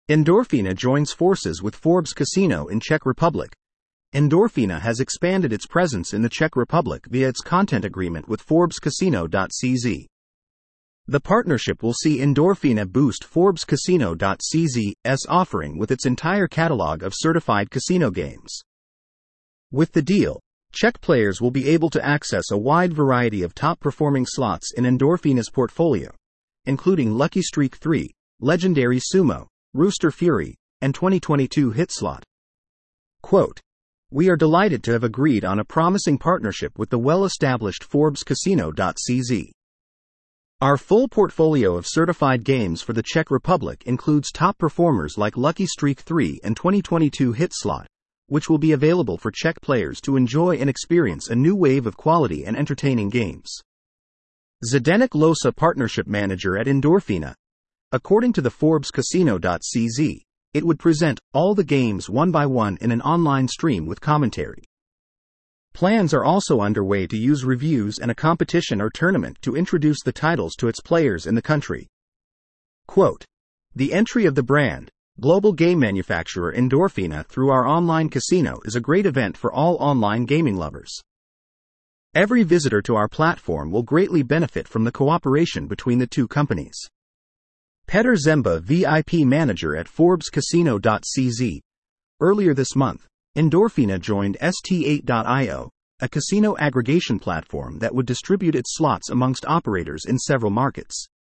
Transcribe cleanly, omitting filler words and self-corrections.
Endorfina joins forces with Forbes Casino in Czech Republic. Endorfina has expanded its presence in the Czech Republic via its content agreement with Forbes Casino.cz. The partnership will see Endorfina boost Forbes Casino.cz's offering with its entire catalog of certified casino games. With the deal, Czech players will be able to access a wide variety of top-performing slots in Endorfina's portfolio, including Lucky Streak 3, Legendary Sumo, Rooster Fury, and 2022 Hit Slot. Quote, "We are delighted to have agreed on a promising partnership with the well-established Forbes Casino.cz. Our full portfolio of certified games for the Czech Republic includes top performers like Lucky Streak 3 and 2022 Hit Slot, which will be available for Czech players to enjoy and experience a new wave of quality and entertaining games." Zdeněk Losa, partnership manager at Endorfina. According to the Forbes Casino.cz, it would present all the games one by one in an online stream with commentary. Plans are also underway to use reviews and a competition or tournament to introduce the titles to its players in the country. Quote, "The entry of the brand, global game manufacturer Endorfina, through our online casino is a great event for all online gaming lovers. Every visitor to our platform will greatly benefit from the cooperation between the two companies." Petr Zemba, VIP manager at Forbes Casino.cz. Earlier this month, Endorfina joined ST8.io, a casino aggregation platform that would distribute its slots amongst operators in several markets.